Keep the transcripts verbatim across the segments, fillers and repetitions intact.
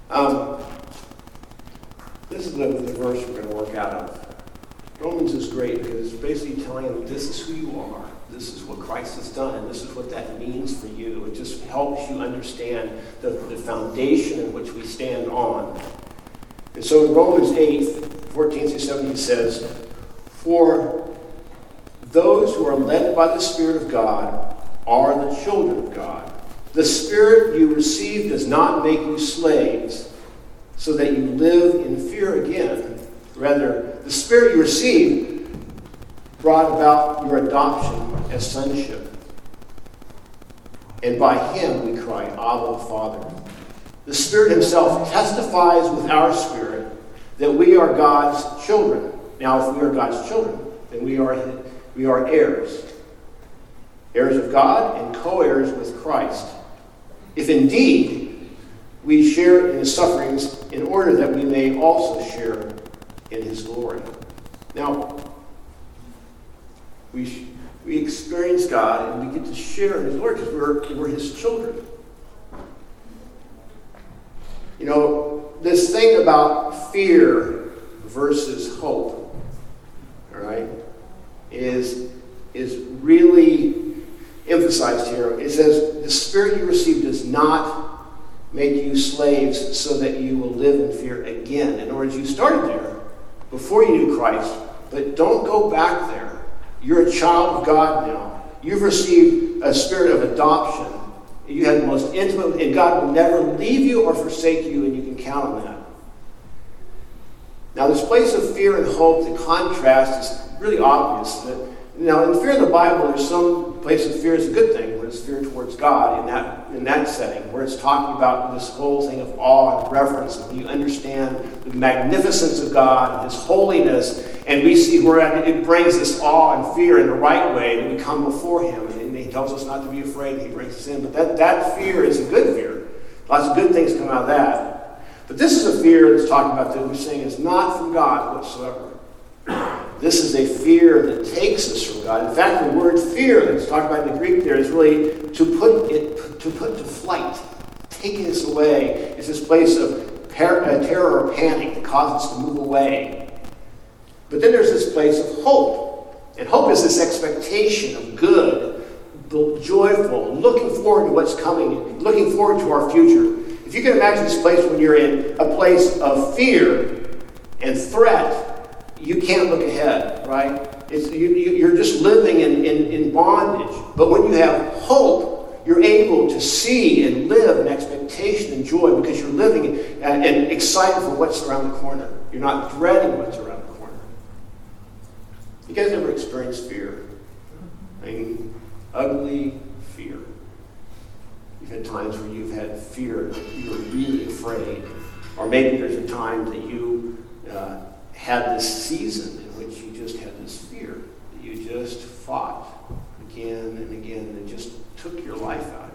Um, this is the, the verse we're going to work out of. Romans is great because it's basically telling them this is who you are. This is what Christ has done, and this is what that means for you. It just helps you understand the, the foundation in which we stand on. And so in Romans eight, fourteen through seventeen, it says, "For those who are led by the Spirit of God are the children of God. The Spirit you received does not make you slaves, so that you live in fear again. Rather, the Spirit you received brought about your adoption as sonship. And by him we cry, Abba, Father. The Spirit himself testifies with our spirit that we are God's children." Now, if we are God's children, then we are, we are heirs. Heirs of God and co-heirs with Christ. If indeed we share in his sufferings, in order that we may also share in his glory. Now, we we experience God and we get to share in his glory because we're, we're his children. You know, this thing about fear versus hope, all right, is, is really emphasized here. It says, the Spirit you received does not make you slaves so that you will live in fear again. In other words, you started there before you knew Christ, but don't go back there. You're a child of God now. You've received a spirit of adoption. You have the most intimate, and God will never leave you or forsake you, and you can count on that. Now, this place of fear and hope, the contrast is really obvious. That, now, in fear in the Bible, there's some place of fear is a good thing, where it's fear towards God in that in that setting, where it's talking about this whole thing of awe and reverence, and you understand the magnificence of God and his holiness, and we see where it brings this awe and fear in the right way, and we come before him, and he tells us not to be afraid, he brings us in. But that, that fear is a good fear. Lots of good things come out of that. But this is a fear that's talking about that we're saying is not from God whatsoever. This is a fear that takes us from God. In fact, the word fear that's talked about in the Greek there is really to put it to put to flight, taking us away. It's this place of par- uh, terror or panic that causes us to move away. But then there's this place of hope. And hope is this expectation of good, joyful, looking forward to what's coming, looking forward to our future. If you can imagine this place when you're in a place of fear and threat, you can't look ahead, right? It's, you, you're just living in, in, in bondage. But when you have hope, you're able to see and live in expectation and joy because you're living and, and excited for what's around the corner. You're not dreading what's around the corner. You guys ever experienced fear? I mean, ugly fear. You've had times where you've had fear, that you were really afraid. Or maybe there's a time that you uh, had this season in which you just had this fear, that you just fought again and again, and it just took your life out of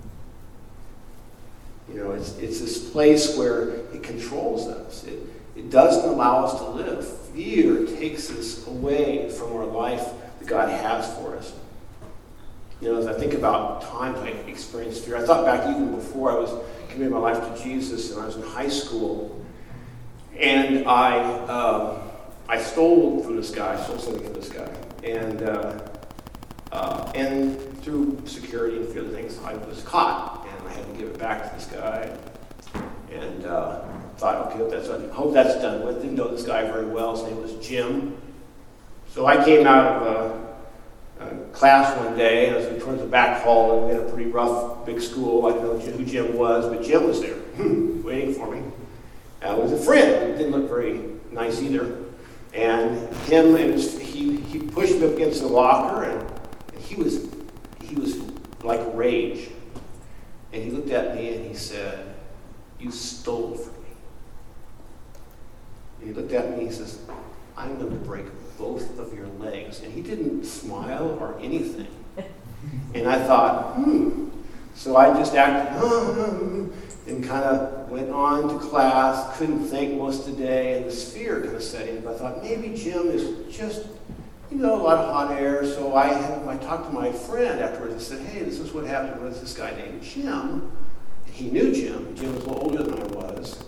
you. You know, it's it's this place where it controls us. It, it doesn't allow us to live. Fear takes us away from our life that God has for us. You know, as I think about times I experienced fear, I thought back even before I was committing my life to Jesus, and I was in high school. And I uh, I stole from this guy, I stole something from this guy. And uh, uh, and through security and a few other things, I was caught. And I had to give it back to this guy. And uh, thought, okay, that's, I hope that's done with. Didn't know this guy very well. His name was Jim. So I came out of a, a class one day, and I was towards the back hall, and we had a pretty rough, big school. I didn't know who Jim was, but Jim was there, waiting for me. Uh, was a friend. He didn't look very nice either. And him and his, he he pushed me up against the locker, and, and he was he was like rage. And he looked at me and he said, "You stole from me." And he looked at me and he says, "I'm going to break both of your legs." And he didn't smile or anything. And I thought, hmm. So I just acted, oh, and kind of went on to class, couldn't think most of the day, and this fear kind of set in. But I thought, maybe Jim is just, you know, a lot of hot air. So I had, I talked to my friend afterwards and said, hey, this is what happened with this guy named Jim. And he knew Jim. Jim was a little older than I was.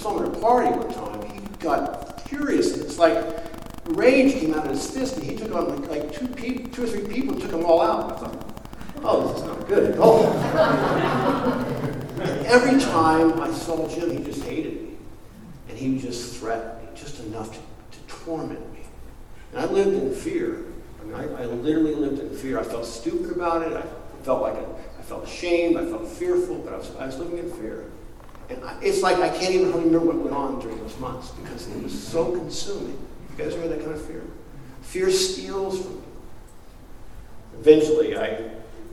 saw him at a party one time. He got furious. And it's like rage came out of his fist, and he took on like, like two, pe- two or three people and took them all out. I thought, oh, this is not good at all. And every time I saw Jim, he just hated me. And he would just threaten me, just enough to, to torment me. And I lived in fear. I mean, I, I literally lived in fear. I felt stupid about it. I felt like a, I felt ashamed. I felt fearful, but I was, I was living in fear. And I, it's like I can't even remember what went on during those months because it was so consuming. You guys remember that kind of fear? Fear steals from you. Eventually, I,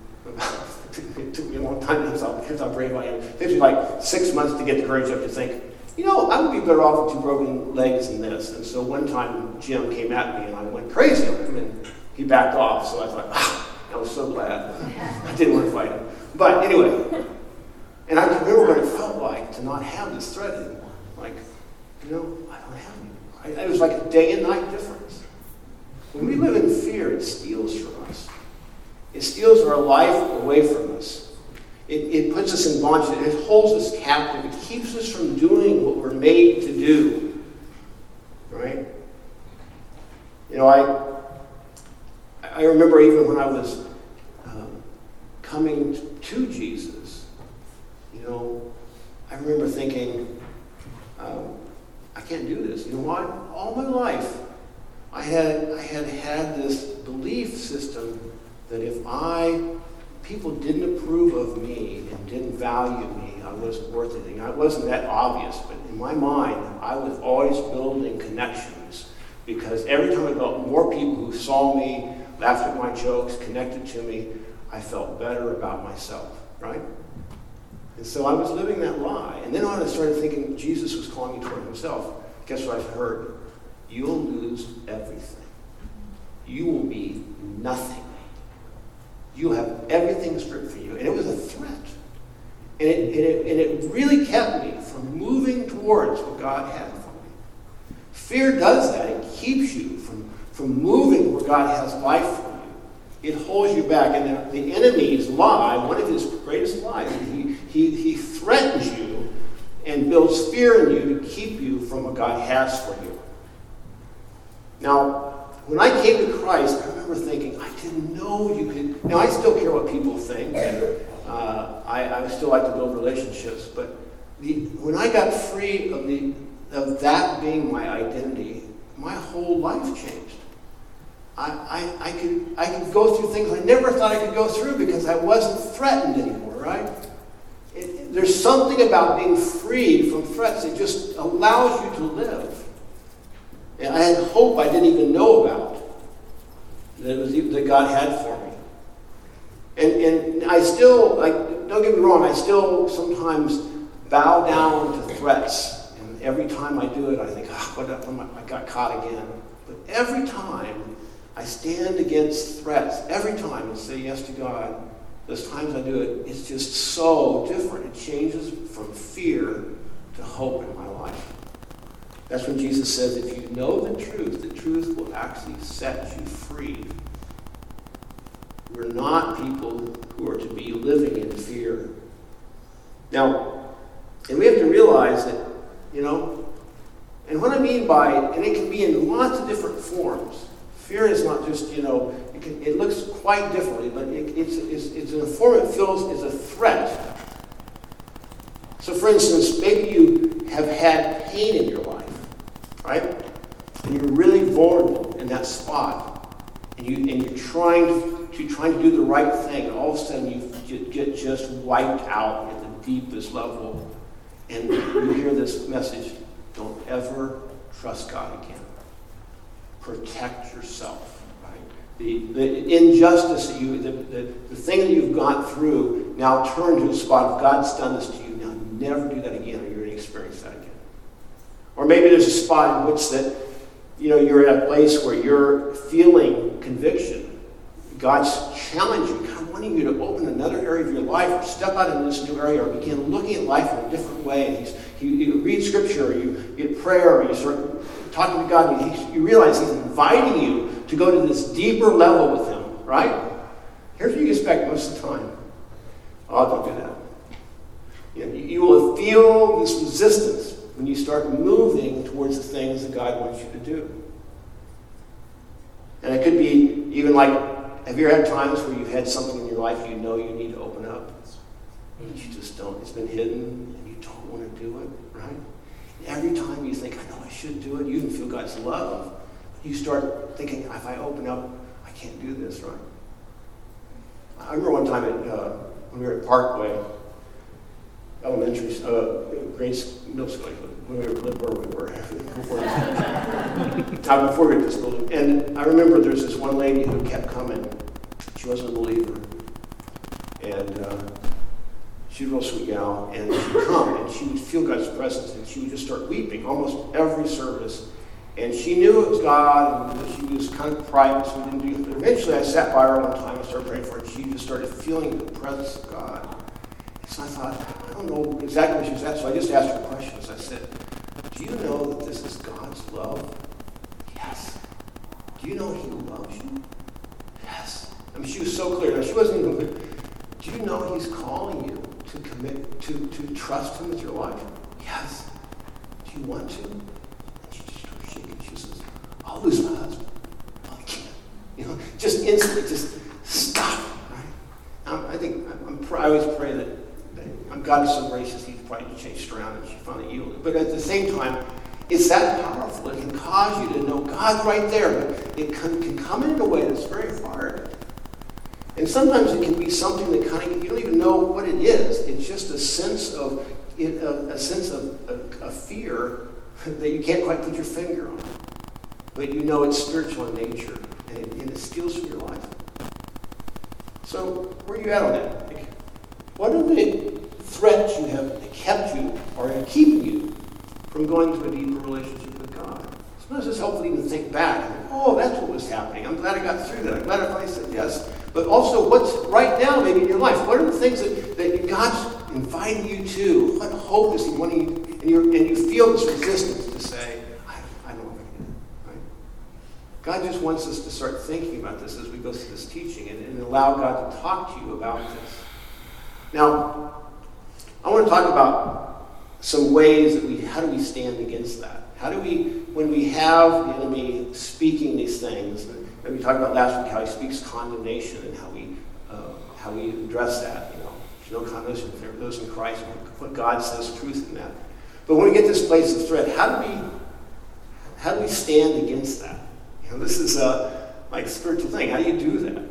it took me a long time. Here's how, here's how brave I am. It took me like six months to get the courage up to think, you know, I would be better off with two broken legs than this. And so one time Jim came at me and I went crazy on him and he backed off. So I thought, ah, I was so glad. I didn't want to fight him. But anyway, and I can remember what it felt like to not have this threat anymore. Like, you know, I don't have it. I, it was like a day and night difference. When we live in fear, it steals from us. It steals our life away from us. It, it puts us in bondage. It holds us captive. It keeps us from doing what we're made to do. Right? You know, I I remember even when I was um, coming to Jesus, you know, I remember thinking, um, I can't do this. You know what? All my life, I had I had had this belief system that if I, people didn't approve of me and didn't value me, I wasn't worth anything. It wasn't that obvious, but in my mind, I was always building connections because every time I felt more people who saw me, laughed at my jokes, connected to me, I felt better about myself, right? And so I was living that lie. And then when I started thinking Jesus was calling me toward himself, guess what I heard? You'll lose everything. You will be nothing. You have everything stripped from you. And it was a threat. And it, and it, and it really kept me from moving towards what God had for me. Fear does that. It keeps you from, from moving where God has life for you. It holds you back. And the, the enemy's lie, one of his greatest lies, he, he, he threatens you and builds fear in you to keep you from what God has for you. Now, when I came to Christ, I remember thinking, I didn't know you could. Now, I still care what people think. And, uh, I, I still like to build relationships. But the, when I got free of, the, of that being my identity, my whole life changed. I, I, I, could, I could go through things I never thought I could go through because I wasn't threatened anymore, right? It, there's something about being freed from threats that just allows you to live. And I had hope I didn't even know about that it was that God had for me. And and I still, like, don't get me wrong, I still sometimes bow down to threats. And every time I do it, I think, ah, oh, what, I got caught again. But every time I stand against threats, every time I say yes to God, those times I do it, it's just so different. It changes from fear to hope in my life. That's when Jesus says, if you know the truth, the truth will actually set you free. We're not people who are to be living in fear. Now, and we have to realize that, you know, and what I mean by, and it can be in lots of different forms. Fear is not just, you know, it, can, it looks quite differently, but it, it's, it's, it's in a form it feels is a threat. So, for instance, maybe you have had pain in your life. Right? And you're really vulnerable in that spot. And, you, and you're trying to, you're trying to do the right thing. And all of a sudden you get just wiped out at the deepest level. And you hear this message, don't ever trust God again. Protect yourself. Right? The, the injustice that you, the, the, the thing that you've gone through, now turn to a spot, if God's done this to you, now never do that again or you're going to experience that again. Or maybe there's a spot in which that, you know, you're at a place where you're feeling conviction. God's challenging you, kind of wanting you to open another area of your life or step out into this new area or begin looking at life in a different way. He's, you, you read scripture, or you get prayer, or you start talking to God, and he, you realize he's inviting you to go to this deeper level with him, right? Here's what you expect most of the time. Oh, don't do that. You know, you will feel this resistance. when you start moving towards the things that God wants you to do. And it could be even like, have you ever had times where you've had something in your life you know you need to open up, but you just don't? It's been hidden and you don't want to do it, right? And every time you think, I know I should do it, you even feel God's love, you start thinking, if I open up, I can't do this, right? I remember one time at, uh, when we were at Parkway Elementary, uh, grade middle school, when we were where we were before, uh, before we were at this building. And I remember there's this one lady who kept coming. She wasn't a believer, and uh, she was a real sweet gal. And she'd come, and she would feel God's presence, and she would just start weeping almost every service. And she knew it was God, and she was kind of private, so we didn't do it. But eventually I sat by her one time and started praying for her, and she just started feeling the presence of God. And so I thought, I don't know exactly where she was at, so I just asked her questions. I said, do you know that this is God's love? Yes. Do you know He loves you? Yes. I mean, she was so clear. Now, she wasn't even clear. Do you know He's calling you to commit, to, to trust Him with your life? Yes. Do you want to? She says, I'll lose my husband. Oh, I can't. You know, just instantly, just stop. Right? Um, I think, I'm, I always pray that, that God is so gracious, He's probably changed around and she finally yielded. But at the same time, it's that powerful. It can cause you to know God's right there, but it can, can come in a way that's very hard. And sometimes it can be something that kind of, you don't even know what it is. It's just a sense of, it, a, a sense of a, a fear that you can't quite put your finger on. But you know it's spiritual in nature, and it, and it steals from your life. So, where are you at on that? Like, what are the threats you have that kept you, or keeping you, from going to a deeper relationship with God? Sometimes it's helpful to even think back. And, oh, that's what was happening. I'm glad I got through that. I'm glad I finally said yes. But also, what's right now maybe in your life? What are the things that, that God's inviting you to? What hope is He wanting you, and, you're, and you feel this resistance to say, I, I don't know if I can do it. Right? God just wants us to start thinking about this as we go through this teaching and, and allow God to talk to you about this. Now, I want to talk about some ways that we, how do we stand against that? How do we, when we have the enemy speaking these things, and we talked about last week how he speaks condemnation and how we uh, how we address that. You know, there's no condemnation for those in Christ. What God says, truth in that. But when we get to this place of threat, how do we how do we stand against that? You know, this is a like spiritual thing. How do you do that?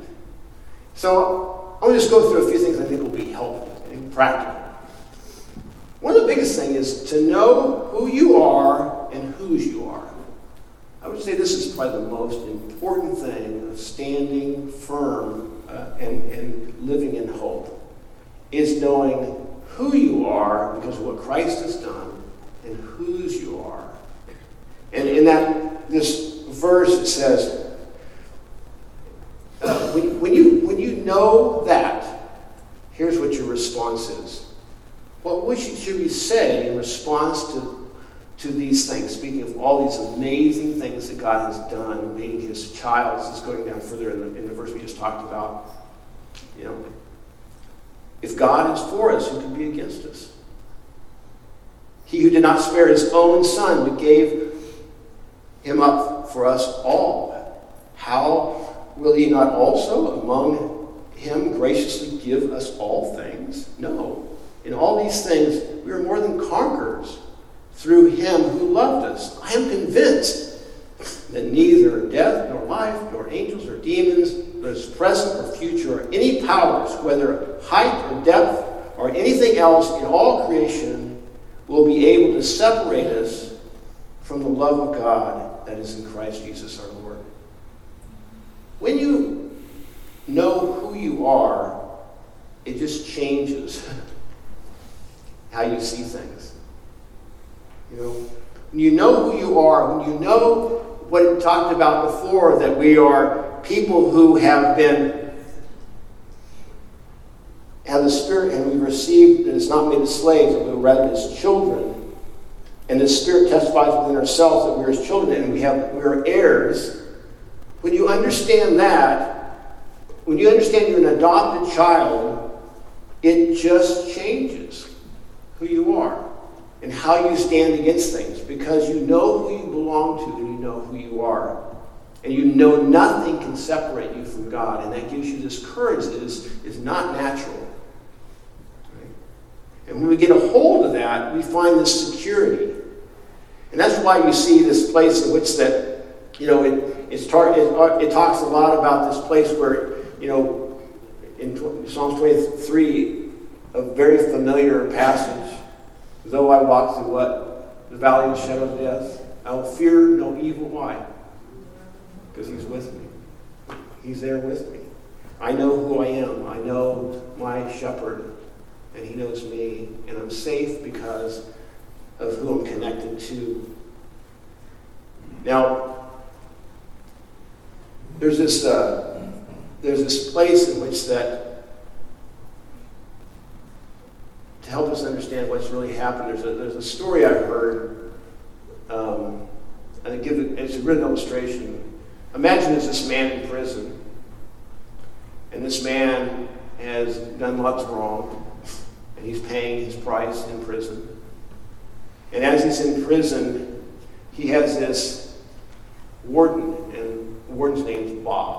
So I want to just go through a few things I think will be helpful and practical. One of the biggest things is to know who you are and whose you are. I would say this is probably the most important thing of standing firm uh, and, and living in hope, is knowing who you are because of what Christ has done and whose you are. And in that, this verse, it says, uh, when, when, you, when you know that, here's what your response is. What well, should we say in response to to these things, speaking of all these amazing things that God has done, being His child? This is going down further in the, in the verse we just talked about. You know, if God is for us, who can be against us? He who did not spare His own Son, but gave Him up for us all, how will He not also among Him graciously give us all things? No. In all these things, we are more than conquerors through Him who loved us. I am convinced that neither death, nor life, nor angels, or demons, nor present or future, or any powers, whether height or depth, or anything else in all creation, will be able to separate us from the love of God that is in Christ Jesus our Lord. When you know who you are, it just changes how you see things. You know, when you know who you are, when you know what we talked about before, that we are people who have been, have the Spirit, and we've received, that it's not made as slaves, but rather as children. And the Spirit testifies within ourselves that we are His children, and we have we are heirs. When you understand that, when you understand you're an adopted child, it just changes who you are. and how you stand against things, because you know who you belong to and you know who you are. And you know nothing can separate you from God, and that gives you this courage that is, is not natural. Right? And when we get a hold of that, we find this security. And that's why you see this place in which that, you know, it, it's tar- it, it talks a lot about this place where, you know, in Psalms twenty-three, a very familiar passage, though I walk through what? The valley of the shadow of death, I will fear no evil. Why? Because he's with me. He's there with me. I know who I am. I know my shepherd, and he knows me, and I'm safe because of who I'm connected to. Now, there's this uh, there's this place in which that, to help us understand what's really happened, there's a there's a story I've heard, um, and I give it, it's a good illustration. Imagine there's this man in prison, and this man has done lots wrong, and he's paying his price in prison. And as he's in prison, he has this warden, and the warden's name is Bob.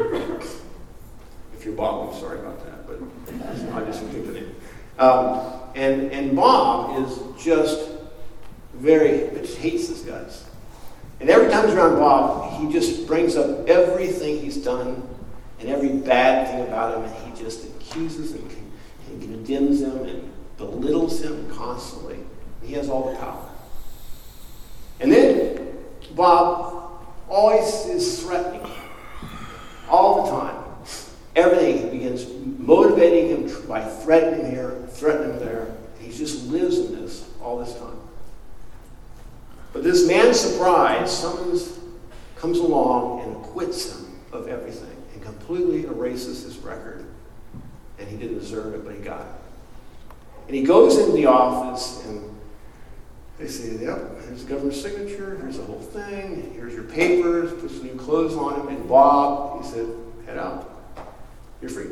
If you're Bob, I'm sorry about that, but I just picked the name. Um, and, and Bob is just very, just hates this guy. And every time he's around Bob, he just brings up everything he's done and every bad thing about him, and he just accuses and, and condemns him and belittles him constantly. He has all the power. And then Bob always is threatening, all the time. Everything begins motivating him by threatening him here, threatening him there. He just lives in this all this time. But this man's surprise, someone comes along and acquits him of everything and completely erases his record. And he didn't deserve it, but he got it. And he goes into the office, and they say, yep, here's the governor's signature, here's the whole thing, here's your papers, puts new clothes on him, and Bob, he said, head out. You're free.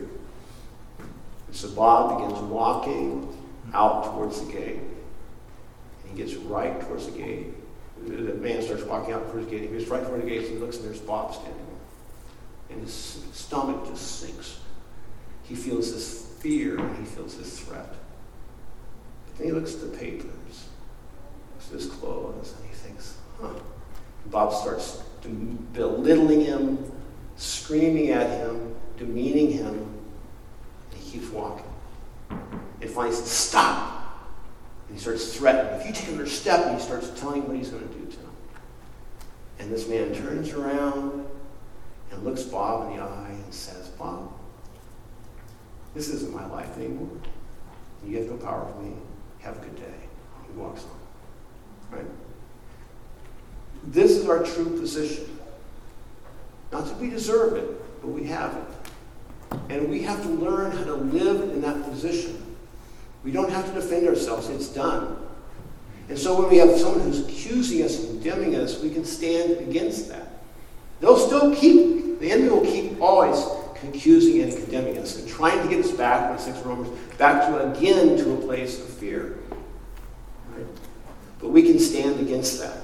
And so Bob begins walking out towards the gate. And he gets right towards the gate. The man starts walking out towards the gate. He gets right toward the gate, and he looks, and there's Bob standing there. And his stomach just sinks. He feels this fear, and he feels this threat. But then he looks at the papers, looks at his clothes, and he thinks, huh. And Bob starts belittling him, screaming at him, demeaning him, and he keeps walking. And finally says, stop! And he starts threatening. If you take another step, and he starts telling him what he's going to do to him. And this man turns around and looks Bob in the eye and says, Bob, this isn't my life anymore. You have no power for me. Have a good day. He walks on. Right? This is our true position. Not that we deserve it, but we have it. And we have to learn how to live in that position. We don't have to defend ourselves. It's done. And so when we have someone who's accusing us and condemning us, we can stand against that. They'll still keep, the enemy will keep always accusing and condemning us and trying to get us back, in six Romans, back to again to a place of fear. Right? But we can stand against that.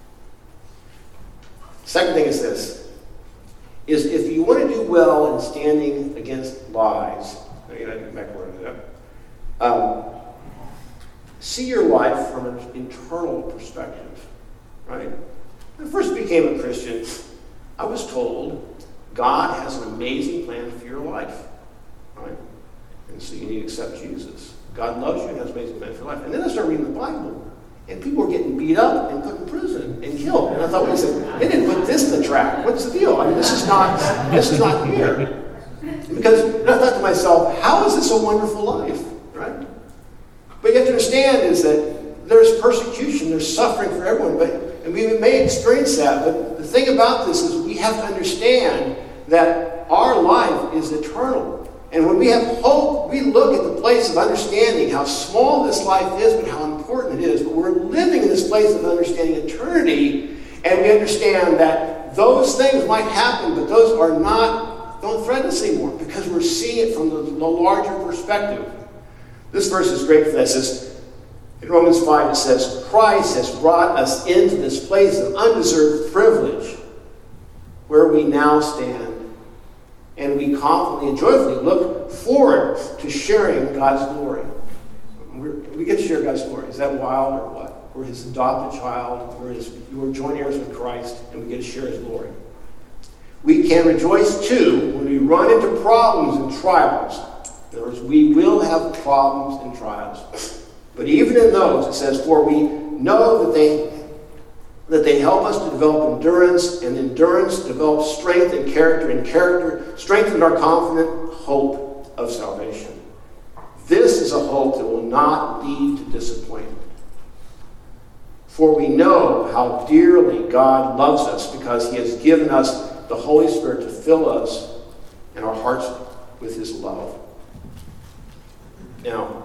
Second thing is this, is if you want to do well in standing against lies, I gotta get back where I'm at. Um, see your life from an internal perspective, right? When I first became a Christian, I was told God has an amazing plan for your life, right? And so you need to accept Jesus. God loves you and has an amazing plan for your life. And then I started reading the Bible, and people were getting beat up and put in prison and killed. And I thought, wait a second, they didn't put this in the track. What's the deal? I mean, this is not, this is not here. Because and I thought to myself, how is this a wonderful life? Right? But you have to understand is that there's persecution, there's suffering for everyone, but and we may experience that, but the thing about this is we have to understand that our life is eternal. And when we have hope, we look at the place of understanding how small this life is, but how important it is. But we're living in this place of understanding eternity, and we understand that those things might happen, but those are not, don't threaten us anymore, because we're seeing it from the, the larger perspective. This verse is great for that. It says, In Romans five it says, Christ has brought us into this place of undeserved privilege where we now stand, and we confidently and joyfully look forward to sharing God's glory. We're, we get to share God's glory. Is that wild or what? We're his adopted child. We're, his, we're joint heirs with Christ, and we get to share his glory. We can rejoice, too, when we run into problems and trials. In other words, we will have problems and trials. But even in those, it says, for we know that they that they help us to develop endurance, and endurance develops strength and character, and character strengthens our confident hope of salvation. This is a hope that will not lead to disappointment. For we know how dearly God loves us because he has given us the Holy Spirit to fill us and our hearts with his love. Now,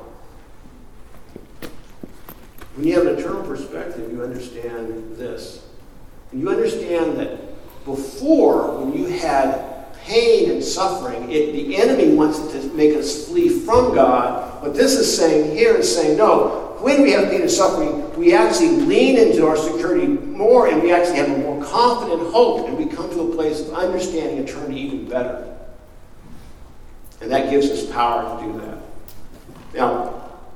when you have an eternal perspective, you understand this. And you understand that before, when you had pain and suffering, it, the enemy wants to make us flee from God. But this is saying here is saying, no, when we have pain and suffering, we actually lean into our security more, and we actually have a more confident hope, and we come to a place of understanding eternity even better. And that gives us power to do that. Now,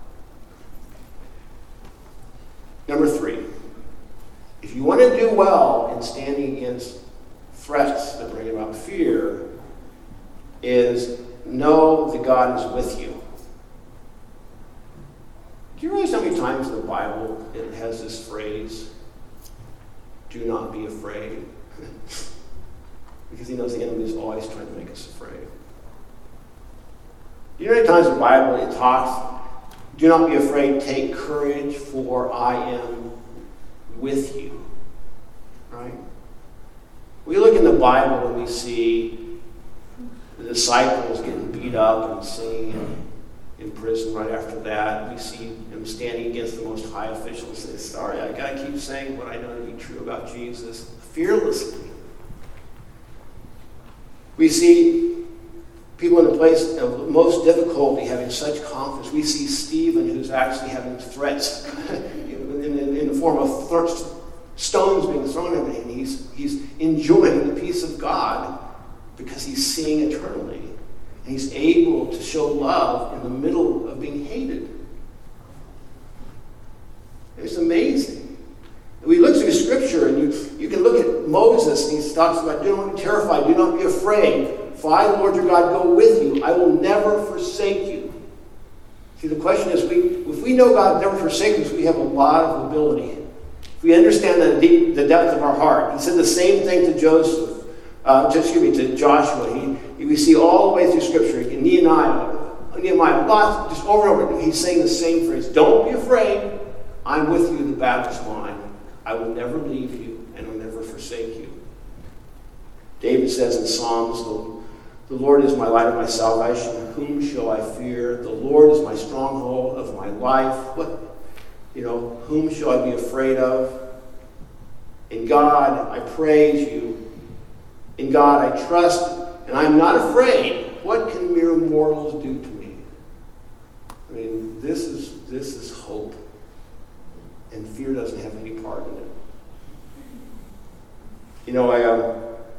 number three, if you want to do well in standing against threats that bring about fear, is know that God is with you. Do you realize how many times in the Bible it has this phrase, do not be afraid? Because he knows the enemy is always trying to make us afraid. Do you know how many times in the Bible it talks, do not be afraid, take courage, for I am with you. Right? We look in the Bible and we see the disciples getting beat up and sitting in, in prison right after that. We see him standing against the most high officials and say, sorry, I gotta keep saying what I know to be true about Jesus, fearlessly. We see people in the place of most difficulty having such confidence. We see Stephen, who's actually having threats in, in, in the form of th- stones being thrown at him, and he's, he's enjoying the peace of God because he's seeing eternally. And he's able to show love in the middle of being hated. It's amazing. And we look through Scripture, and you, you can look at Moses, and he talks about, do not be terrified, do not be afraid. For I, the Lord your God, go with you. I will never forsake you. See, the question is, we, if we know God never forsakes us, we have a lot of ability. If we understand the, deep, the depth of our heart. He said the same thing to Joseph, uh, to, excuse me, to Joshua. He, he, we see all the way through Scripture, in Nehemiah, Nehemiah, lots, just over and over, he's saying the same phrase. Don't be afraid. I'm with you. The battle is mine. I will never leave you, and I'll never forsake you. David says in Psalms, the The Lord is my light and my salvation. Whom shall I fear? The Lord is my stronghold of my life. What, you know, whom shall I be afraid of? In God I praise you. In God I trust, and I am not afraid. What can mere mortals do to me? I mean, this is this is hope, and fear doesn't have any part in it. You know, I. Um,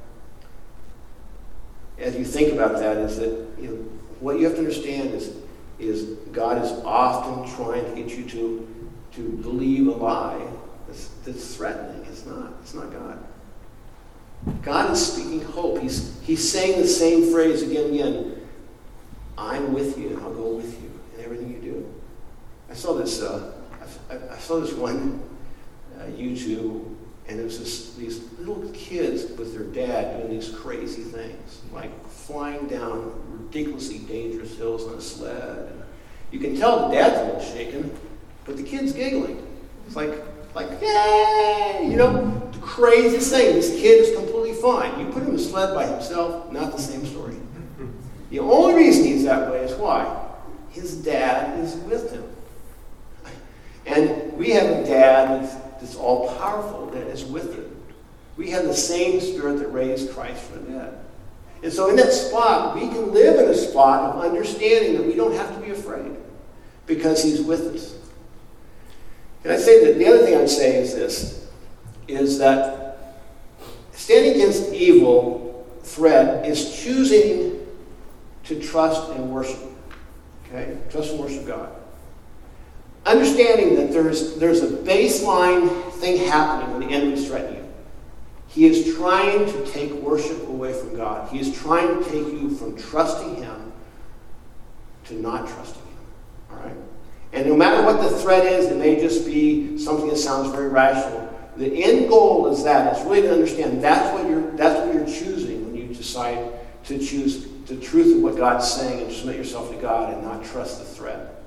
As you think about that, is that, you know, what you have to understand is, is God is often trying to get you to, to believe a lie that's, that's threatening. It's not. It's not God. God is speaking hope. He's, he's saying the same phrase again and again. I'm with you, and I'll go with you in everything you do. I saw this. Uh, I, I saw this one uh, YouTube. And it was this, these little kids with their dad doing these crazy things, like flying down ridiculously dangerous hills on a sled. And you can tell the dad's a little shaken, but the kid's giggling. It's like, like, yay! You know, the craziest thing. This kid is completely fine. You put him in a sled by himself, not the same story. The only reason he's that way is why? His dad is with him. And we have a dad that's It's all powerful, that is with it. We have the same Spirit that raised Christ from the dead. And so in that spot, we can live in a spot of understanding that we don't have to be afraid because he's with us. And I say that the other thing I'd say is this, is that standing against evil threat is choosing to trust and worship. Okay? Trust and worship God. Understanding that there's, there's a baseline thing happening when the enemy's threatening you. He is trying to take worship away from God. He is trying to take you from trusting him to not trusting him. All right? And no matter what the threat is, it may just be something that sounds very rational. The end goal is that. It's really to understand that's what you're that's what you're choosing when you decide to choose the truth of what God's saying and submit yourself to God and not trust the threat.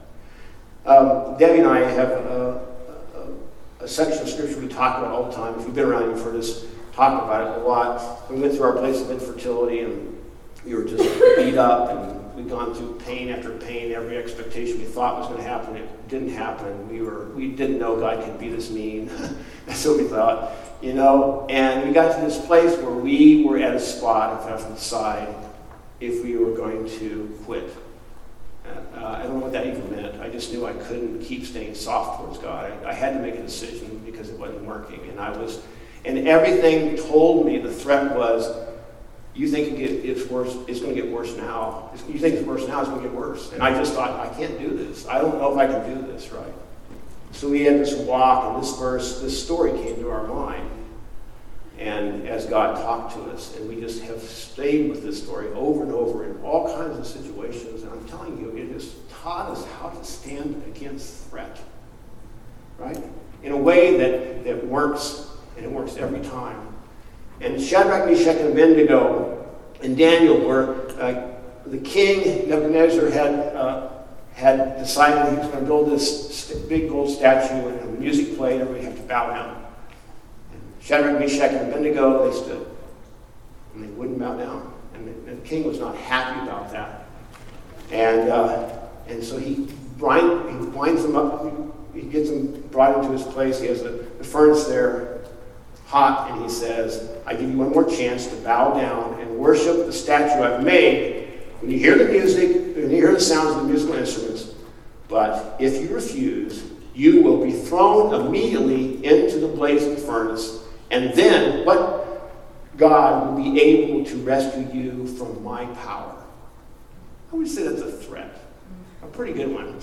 Um, Debbie and I have a, a, a section of scripture we talk about all the time. If you've been around, you've heard us talk about it a lot. We went through our place of infertility and we were just beat up and we'd gone through pain after pain. Every expectation we thought was going to happen, it didn't happen. We were we didn't know God could be this mean. That's what we thought, you know. And we got to this place where we were at a spot, if I from the side, if we were going to quit. Uh, I don't know what that even meant. I just knew I couldn't keep staying soft towards God. I, I had to make a decision because it wasn't working, and I was, and everything told me the threat was, you think it get, it's worse, it's going to get worse now. It's, you think it's worse now, it's going to get worse. And I just thought, I can't do this. I don't know if I can do this right. So we had this walk, and this verse, this story came to our mind. And as God talked to us, and we just have stayed with this story over and over in all kinds of situations. And I'm telling you, it just taught us how to stand against threat, right? In a way that, that works, and it works every time. And Shadrach, Meshach, and Abednego and Daniel were, uh, the king, Nebuchadnezzar, had uh, had decided he was going to build this st- big gold statue, and when music played, everybody had to bow down. And Shadrach, Meshach, and Abednego, they stood. And they wouldn't bow down. And the, and the king was not happy about that. And uh, and so he, blind, he winds them up, he, he gets them brought into his place. He has the, the furnace there, hot, and he says, I give you one more chance to bow down and worship the statue I've made when you hear the music, when you hear the sounds of the musical instruments. But if you refuse, you will be thrown immediately into the blazing furnace, and then what God will be able to rescue you from my power. I would say that's a threat, a pretty good one.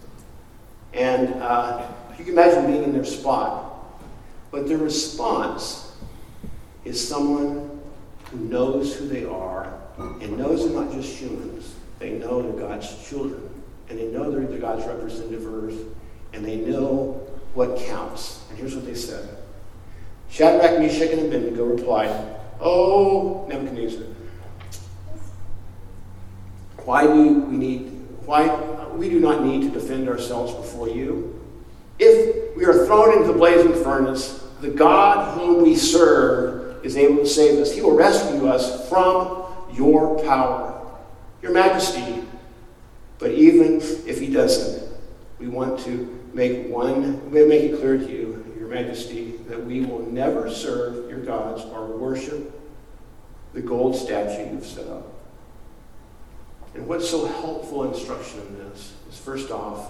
And uh, you can imagine being in their spot. But their response is someone who knows who they are and knows they're not just humans. They know they're God's children. And they know they're God's representatives. And they know what counts. And here's what they said. Shadrach, Meshach, and Abednego replied, Oh, Nebuchadnezzar, why do we need, why, we do not need to defend ourselves before you. If we are thrown into the blazing furnace, the God whom we serve is able to save us. He will rescue us from your power, your majesty. But even if he doesn't, we want to make one, we make it clear to you, your majesty, that we will never serve your gods or worship the gold statue you've set up. And what's so helpful instruction in this is, first off,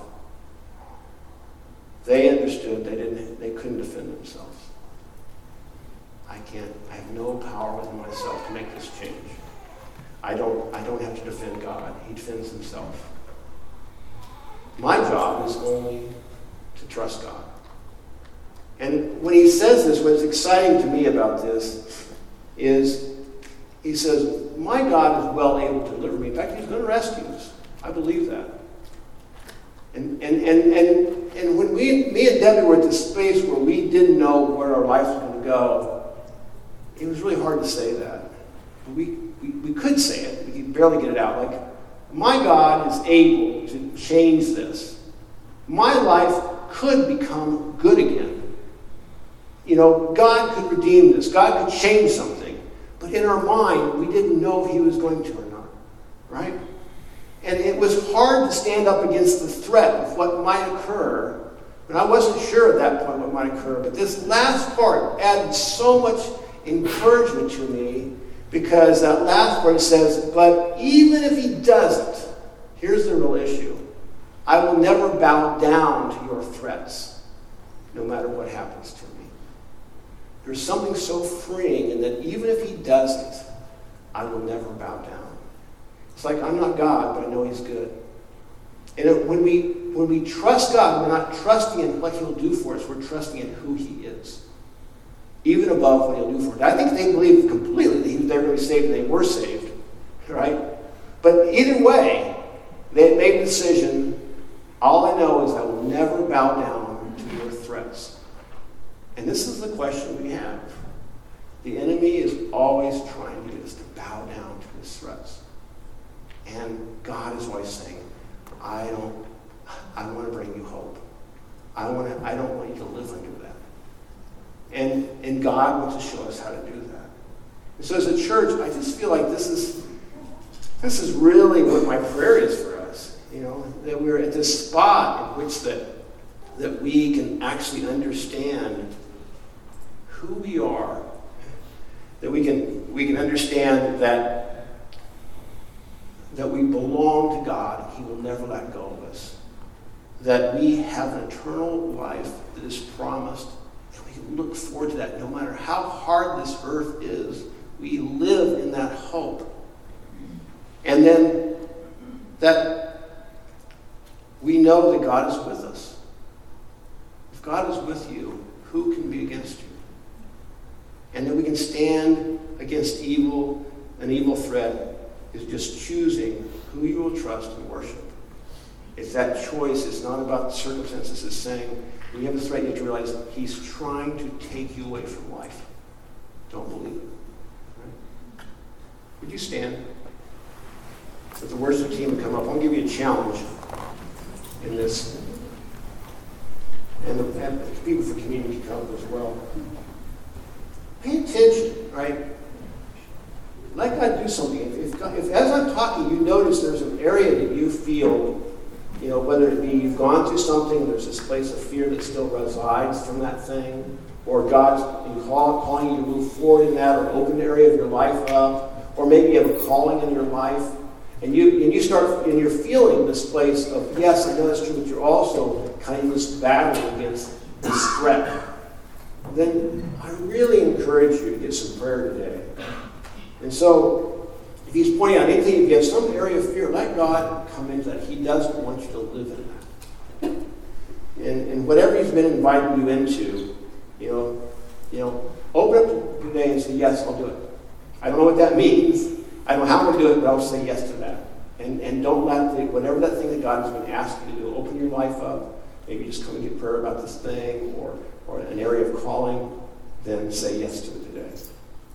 they understood they didn't, they couldn't defend themselves. I can't, I have no power within myself to make this change. I don't, I don't have to defend God. He defends himself. My job is only to trust God. And when he says this, what's exciting to me about this is he says, my God is well able to deliver me. In fact, he's going to rescue us. I believe that. And and and and, and when we, me and Debbie were at this space where we didn't know where our life was going to go, it was really hard to say that. We, we, we could say it. We could barely get it out. Like, my God is able to change this. My life could become good again. You know, God could redeem this. God could change something. But in our mind, we didn't know if he was going to or not. Right? And it was hard to stand up against the threat of what might occur. And I wasn't sure at that point what might occur. But this last part added so much encouragement to me, because that last part says, but even if he doesn't, here's the real issue. I will never bow down to your threats. no matter what happens to me. There's something so freeing in that even if he doesn't, I will never bow down. It's like I'm not God, but I know he's good. And it, when we when we trust God, we're not trusting in what he'll do for us. We're trusting in who he is, even above what he'll do for us. I think they believed completely that he was there to be saved, and they were saved, right? But either way, they had made a decision. All I know is I will never bow down to your threats. And this is the question we have. The enemy is always trying to get us to bow down to his threats. And God is always saying, I don't, I want to bring you hope. I want to, I don't want you to live under that. And, and God wants to show us how to do that. And so as a church, I just feel like this is, this is really what my prayer is for us. You know, that we're at this spot in which that, that we can actually understand who we are. That we can, we can understand that, that we belong to God. He will never let go of us. That we have an eternal life that is promised. And we can look forward to that no matter how hard this earth is. We live in that hope. And then that we know that God is with us. If God is with you, who can be against you? And that we can stand against evil, an evil threat, is just choosing who you will trust and worship. It's that choice. It's not about the circumstances. It's saying, when you have a threat, you have to realize he's trying to take you away from life. Don't believe it. Right? Would you stand? If the worship team would come up, I want to give you a challenge in this. And the, and the people for community come as well. Pay attention, right? Let God do something. If, if, God, if as I'm talking, you notice there's an area that you feel, you know, whether it be you've gone through something, there's this place of fear that still resides from that thing, or God's in call, calling you to move forward in that, or open area of your life up, or maybe you have a calling in your life, and you and you start and you're feeling this place of, yes, I know that's true, but you're also kind of this battle against this threat. Then I really encourage you to get some prayer today. And so, if he's pointing out anything, if you have some area of fear, let God come into that. He doesn't want you to live in that. And, and whatever he's been inviting you into, you know, you know, open up today and say, yes, I'll do it. I don't know what that means. I don't know how I'm going to do it, but I'll say yes to that. And and don't let the, whatever that thing that God has been asking you to do, open your life up. Maybe just come and get prayer about this thing, or or an area of calling, then say yes to it today.